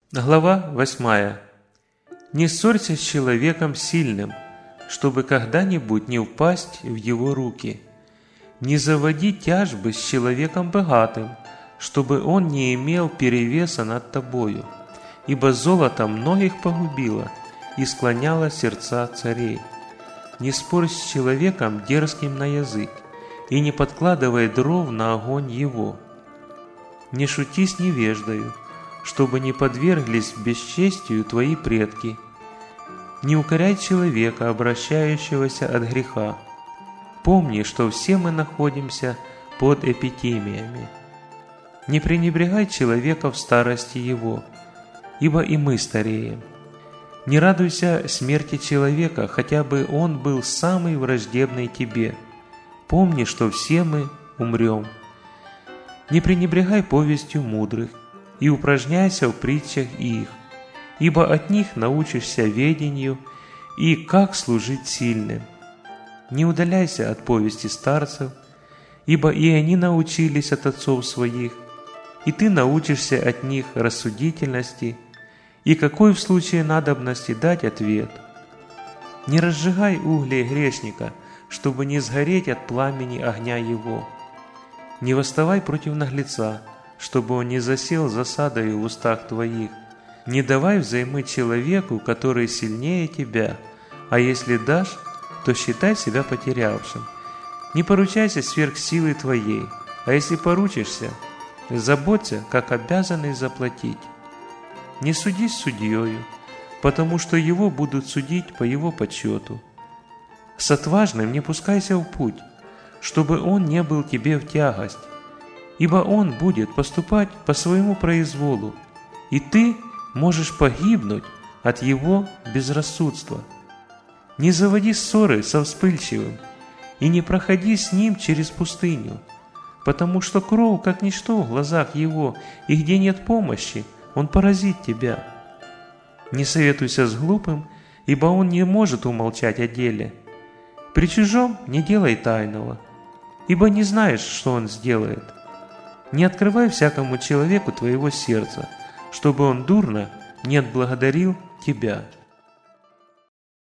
Глава 8. Не ссорься с человеком сильным, чтобы когда-нибудь не упасть в его руки. Не заводи тяжбы с человеком богатым, чтобы он не имел перевеса над тобою, ибо золото многих погубило и склоняло сердца царей. Не спорь с человеком дерзким на язык, и не подкладывай дров на огонь его. Не шути с невеждою, чтобы не подверглись бесчестию твои предки. Не укоряй человека, обращающегося от греха. Помни, что все мы находимся под эпидемиями. Не пренебрегай человека в старости его, ибо и мы стареем. Не радуйся смерти человека, хотя бы он был самый враждебный тебе. Помни, что все мы умрем. Не пренебрегай повестью мудрых, и упражняйся в притчах их, ибо от них научишься ведению и как служить сильным. Не удаляйся от повести старцев, ибо и они научились от отцов своих, и ты научишься от них рассудительности, и какой в случае надобности дать ответ. Не разжигай углей грешника, чтобы не сгореть от пламени огня его. Не восставай против наглеца, чтобы он не засел засадою в устах твоих. Не давай взаймы человеку, который сильнее тебя, а если дашь, то считай себя потерявшим. Не поручайся сверх силы твоей, а если поручишься, заботься, как обязанный заплатить. Не суди с судьею, потому что его будут судить по его почету. С отважным не пускайся в путь, чтобы он не был тебе в тягость, ибо он будет поступать по своему произволу, и ты можешь погибнуть от его безрассудства. Не заводи ссоры со вспыльчивым, и не проходи с ним через пустыню, потому что кровь как ничто в глазах его, и где нет помощи, он поразит тебя. Не советуйся с глупым, ибо он не может умолчать о деле. При чужом не делай тайного, ибо не знаешь, что он сделает. Не открывай всякому человеку твоего сердца, чтобы он дурно не отблагодарил тебя.